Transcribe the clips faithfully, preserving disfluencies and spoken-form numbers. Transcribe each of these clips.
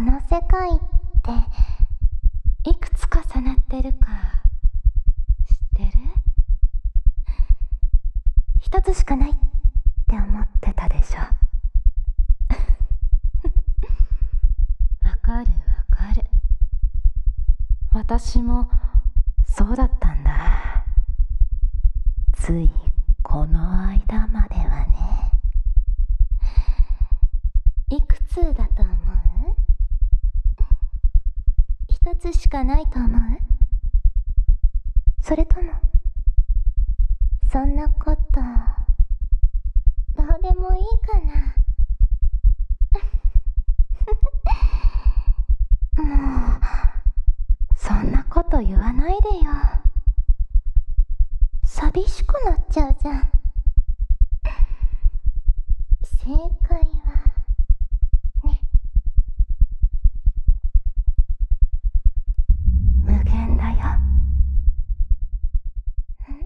の世界っていくつ重なってるか知ってる？一つしかないって思ってたでしょ。わかるわかる。私もそうだったんだ。ついこの間まではね。いくつだと思う？一つしかないと思う？それともそんなことどうでもいいかな。もうそんなこと言わないでよ。寂しくなっちゃうじゃん。正解はね、無限だよ。ん？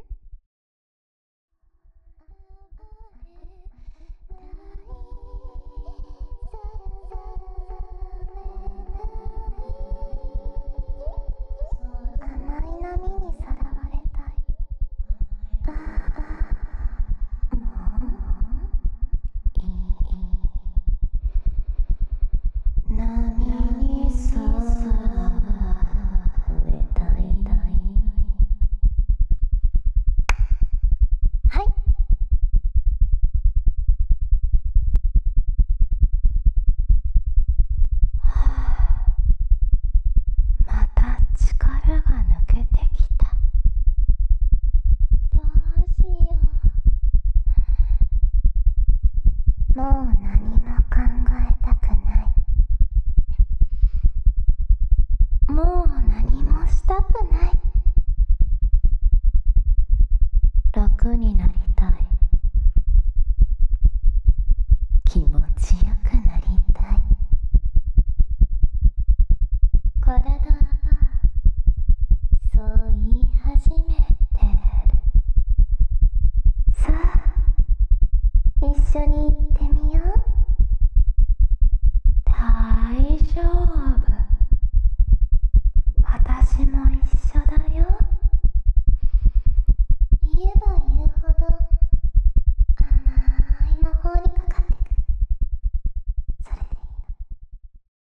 甘い波にさらわれたい。ああ、もういい。波にさらわれたい。はい。また力が抜けてきた。どうしよう。もう何も考えたくない。もう何もしたくない。楽になり